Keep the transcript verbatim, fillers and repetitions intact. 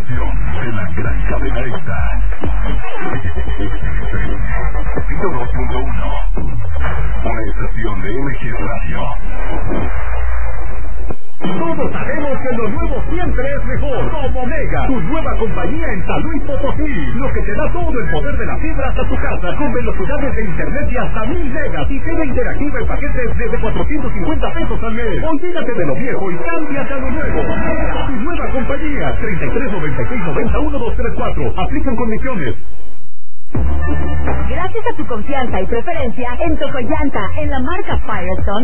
estación de la gran cadena esta. ciento dos punto uno. Una estación de M G Radio. Todos sabemos que lo nuevo siempre es mejor. Como Mega, tu nueva compañía en San Luis Potosí. Lo que te da todo el poder de la fibra hasta tu casa, con velocidades de internet y hasta mil megas y tele interactiva en paquetes desde cuatrocientos cincuenta pesos al mes. Olvídate de lo viejo y cámbiate a lo nuevo. Mega, tu nueva compañía. treinta y tres noventa y seis noventa uno dos tres cuatro. Aplican condiciones. Gracias a tu confianza y preferencia en Tocollanta, en la marca Firestone,